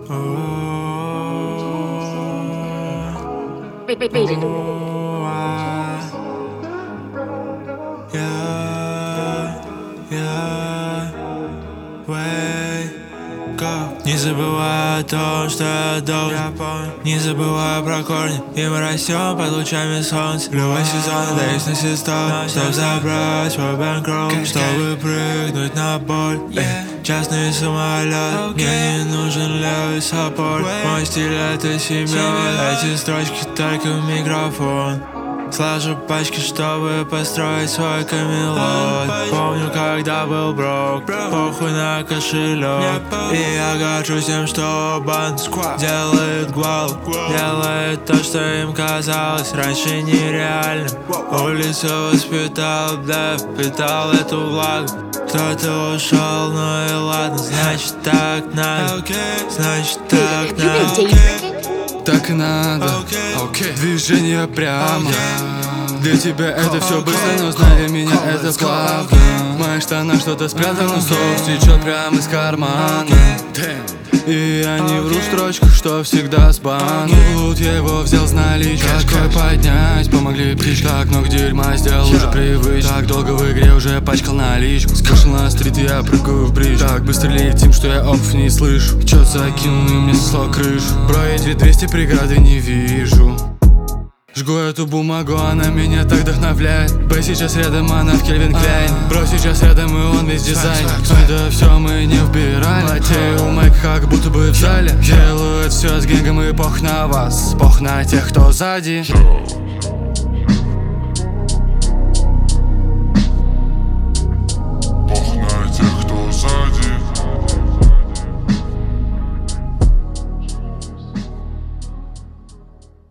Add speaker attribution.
Speaker 1: Не забывай о том, что я должен. Не забывай про корни, и мы растем под лучами солнца. Любой сезон даюсь на сезон, чтоб забрать свой бэнкролл, чтобы прыгнуть на боль. Частный самолет, мне не нужен левый саппорт. Мой стиль — это семён, эти строчки только в микрофон. Сложу пачки, чтобы построить свой камелот. Помню, когда был брок, похуй на кошелек. И я горжусь тем, что банд делает гвал, делает то, что им казалось раньше нереально. Улицу воспитал, да, впитал эту влагу. Кто-то ушел, ну и ладно, значит так надо, значит так надо.
Speaker 2: Так и надо, движение прямо. Для тебя это все быстро, но знай, для меня это плавно. В моих штанах что-то спрятано, соус течет прямо из кармана. И я не вру в строчках, что всегда с баном. Лут я его взял с наличкой. Какой поднять, помогли прийти. Так много дерьма сделал уже привычно. Так долго в игре уже пачкал наличку. Скажу на стрит, я прыгаю в бридж. Так быстро летим, что я опф не слышу. Чё закинул, и мне снесло крышу. Бро, я 200 преграды не вижу. Жгу эту бумагу, она меня так вдохновляет. Б сейчас рядом, она в Кельвин Кляйн. Бро сейчас рядом, и он весь дизайн. Это все мы не вбирали. Латею Мэг, как будто бы в зале. Делают все с генгом, и пох на вас, пох на тех, кто сзади.